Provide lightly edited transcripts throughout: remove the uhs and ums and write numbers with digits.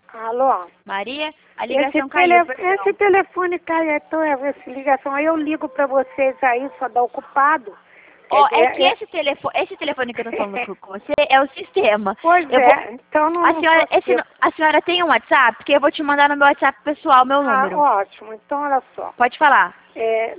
Alô? Maria, a ligação caiu, perdão. Esse telefone caiu, então essa ligação. Aí eu ligo pra vocês aí, só dá ocupado. Ó, Quer é dizer, que esse telefone que eu tô falando com você é o sistema. Pois Eu é, então não a senhora, consigo. a senhora tem um WhatsApp? Porque eu vou te mandar no meu WhatsApp pessoal, meu número. Ótimo. Então, olha só. Pode falar. É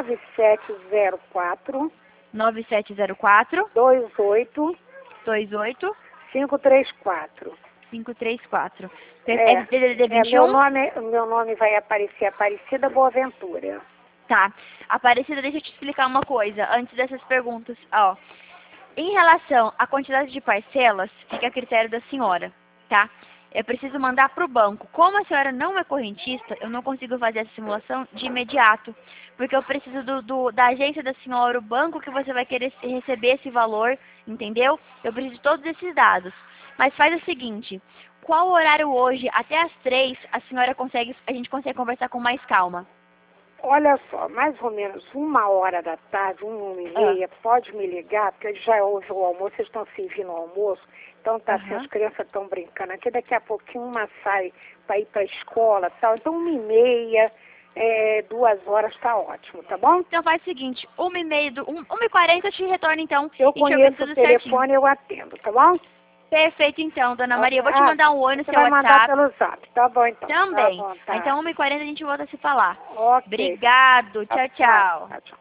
9704 9704 28 28 534. 534. É, É DDD meu 21? nome vai aparecer Aparecida Boaventura. Tá. Aparecida, deixa eu te explicar uma coisa antes dessas perguntas. Ó, em relação à quantidade de parcelas, fica a critério da senhora, tá? Eu preciso mandar para o banco. Como a senhora não é correntista, eu não consigo fazer essa simulação de imediato, porque eu preciso da agência da senhora, o banco que você vai querer receber esse valor, entendeu? Eu preciso de todos esses dados. Mas faz o seguinte, qual horário hoje, até às 3, a gente consegue conversar com mais calma? Olha só, mais ou menos 1h da tarde, 1h30, pode me ligar, porque já houve o almoço, eles estão servindo o almoço, então tá assim, as crianças estão brincando aqui, daqui a pouquinho uma sai para ir para a escola e tal, então 1h30, 2h tá ótimo, tá bom? Então faz o seguinte, 1h30, 1h40 eu te retorno então. Eu conheço o telefone, eu atendo, tá bom? Perfeito então, dona Maria. Eu vou te mandar um oi no seu WhatsApp. Vai mandar pelo WhatsApp. Zap, tá bom então. Também. Tá bom, tá. Então 1h40 a gente volta a se falar. Ok. Obrigado. Tchau, tchau. Tchau.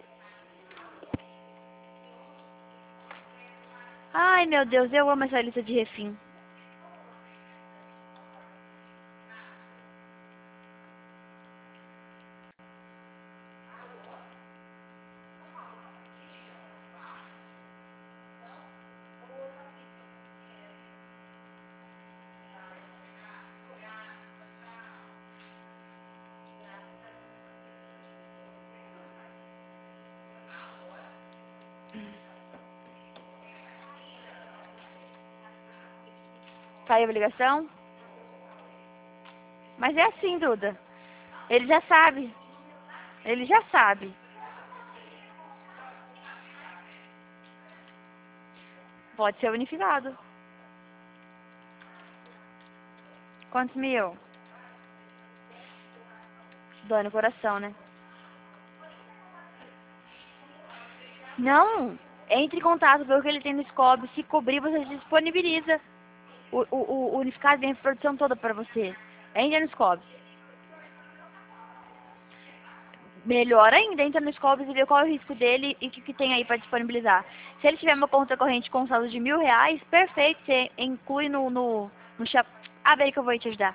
Ai, meu Deus, eu amo essa lista de refém. Caiu a ligação? Mas é assim, Duda. Ele já sabe. Ele já sabe. Pode ser unificado. Quantos mil? Dói no coração, né? Não. Entre em contato, vê o que ele tem no Scob. Se cobrir, você disponibiliza o unificado e a produção toda para você. Entra no Scob. Melhor ainda, entra no Scob e vê qual é o risco dele e o que tem aí para disponibilizar. Se ele tiver uma conta corrente com um saldo de R$1.000, perfeito, você inclui no chapéu. Abre aí que eu vou te ajudar.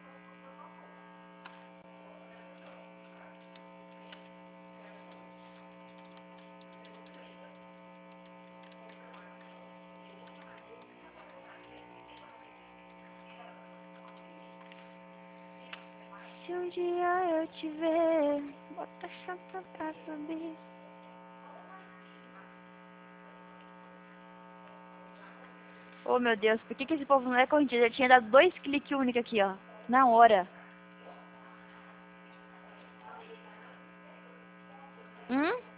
Se um dia eu te ver, bota a chata pra subir. Oh, meu Deus, por que esse povo não é correntista? Eu tinha dado 2 cliques únicos aqui, ó. Na hora. Hum?